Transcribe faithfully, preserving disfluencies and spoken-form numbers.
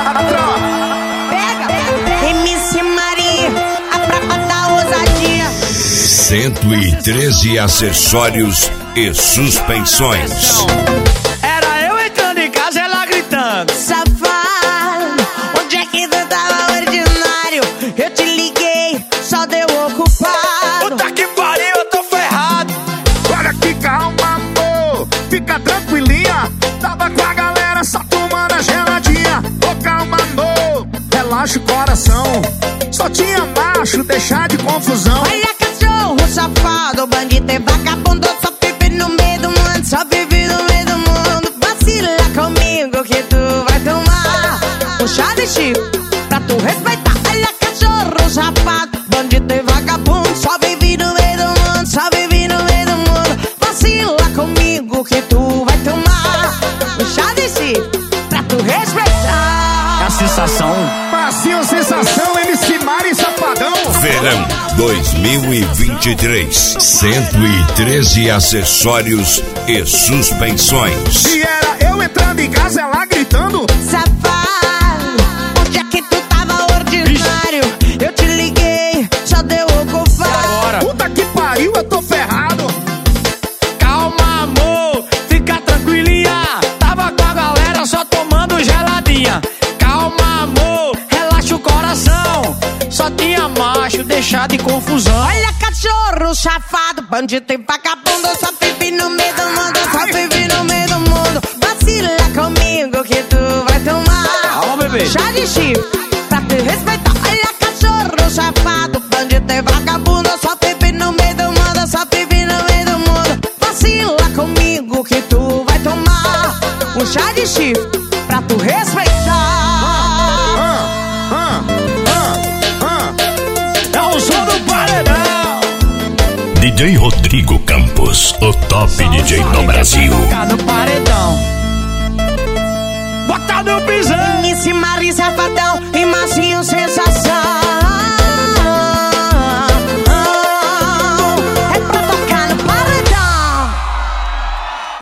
Pega, M C Maria, a prata da ousadia. cento e treze acessórios e suspensões. Era eu entrando em casa, ela gritando: Safado, onde é que tu tava ordinário? Eu te liguei, só deu ocupado. puta que pariu, eu tô ferrado. Olha que calma, amor, fica tranquilinha. Tava com a galera só tomando a geladinha. Ô, calma, amor, relaxa o coração. Só tinha macho, deixar de confusão. Olha cachorro safado, bandido e vagabundo, só vive no meio do mundo, só vive no meio do mundo. Vacila comigo que tu vai tomar um chá de chifre pra tu respeitar. Olha cachorro safado, bandido e vagabundo, só vive no meio do mundo, só vive no meio do mundo. Vacila comigo que tu vai tomar um chá de chifre pra tu respeitar. A sensação, Passinho, sensação, M C Mari Safadão. Verão dois mil e vinte e três. cento e treze acessórios e suspensões. E era eu entrando em casa, ela gritando: Safado, onde é que tu tava ordinário? Eu te liguei, só deu ocupado. agora. puta que pariu, eu tô ferrado. Calma, amor, fica tranquilinha. Tava com a galera só tomando geladinha. Calma, amor, relaxa o coração. Só tinha macho, deixar de confusão. Olha cachorro safado, bandido e vagabundo, só vive no meio do mundo, só vive no meio do mundo. Vacila comigo que tu vai tomar Calma, bebê. chá de chifre pra te respeitar. Olha cachorro safado, bandido e vagabundo, só vive no meio do mundo, só vive no meio do mundo. Vacila comigo que tu vai tomar um chá de chifre pra tu respeitar. É o som do paredão. D J Rodrigo Campos, o top D J do Brasil. Tocar no paredão. Bota no pisão. M C Mari Safadão,